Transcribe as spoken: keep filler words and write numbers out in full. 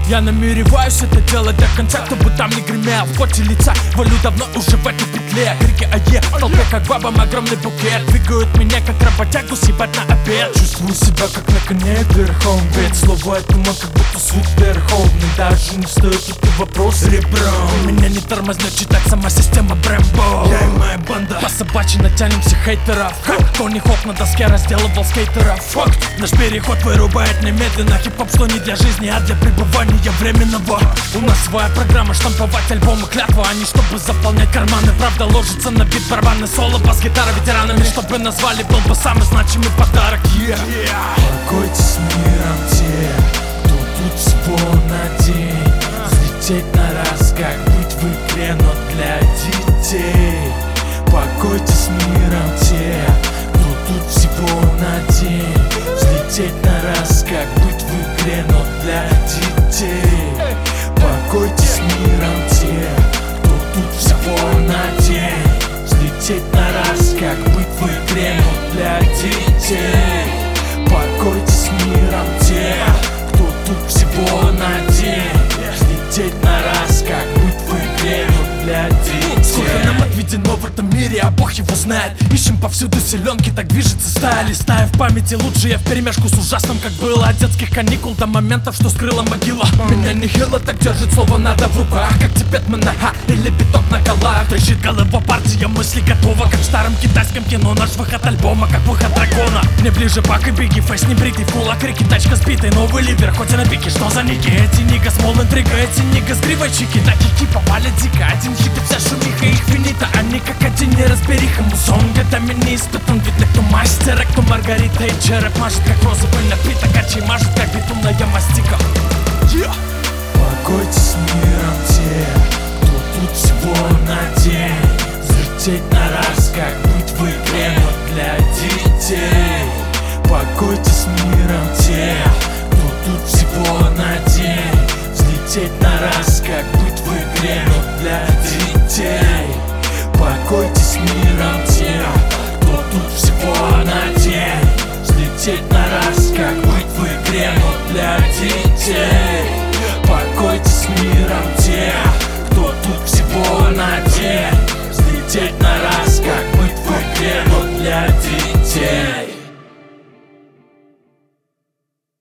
Я намереваюсь это делать до конца, кто бы там не гремел. В поте лица валю давно уже в этой петле. Крики ае, в толпе как бабам огромный букет. Двигают меня как работягу съебать на обед. Чувствую себя как на коне верхом, ведь слово это мой как будто суд верховный. Даже не встает этот вопрос ребром. Меня не тормознет читать сама система Брэмбо. Я и моя банда по собачьи натянемся хейтеров. Тони Хоук на доске разделывал скейтеров. Факт, наш переход вырубает немедленно. Хип-хоп что не для жизни, а для пребывания временного. У нас своя программа, штамповать альбомы клятва, а не чтобы заполнять карманы. Правда ложится на бит, барабаны, соло, бас-гитара ветеранами, чтобы назвали был бы самый значимый подарок. Yeah. Yeah. Покойтесь миром те, кто тут всего на день. Взлететь на раз, как быть в игре, но для детей. Покойтесь миром те, кто тут всего на день. Взлететь на раз, как быть в игре, но для детей. Покойтесь миром те, кто тут всего на день. Взлететь на раз, как быть в игре, но для детей. Покойтесь миром те, кто тут всего на день. Взлететь на раз, как быть в игре, но для детей. Сколько нам отведено в этом мире, а Бог его знает. Ищем повсюду селенки, так движется стая. Листая в памяти лучшие вперемешку с ужасным, как было от детских каникул до моментов, что скрыла могила. Меня нихило так держит, слово надо в руках, как Тибетмен на ха или биток на колах. Дрожит голова, партия мысли готова, как в старом китайском кино. Наш выход альбома, как выход дракона. Мне ближе Пак и Бигги, фейс не бритый, в кулак крики, тачка сбитый, новый ливер, хоть и на пике. Что за ники? Эти нига, смол интрига, эти нига с гривой чики. На кики попали дико, один хит и вся шумиха их финита. Они как один неразбериха, музон годами не испытан. Видно, кто мастер, а кто Маргарита. И череп мажет, как розовый напиток, а чей мажет, как битумная мастика. Yeah. Покойтесь миром те, кто тут всего на день. Взлететь на раз, как быть в игре, но для детей. Покойтесь миром те, кто тут всего на день. Взлететь на раз, как быть в игре, но для детей. Покойтесь миром те, кто тут всего на день. Взлететь на раз, как быть в игре, но для детей. Покойтесь миром те, кто тут всего на день. Взлететь на раз, как быть в игре, но для детей.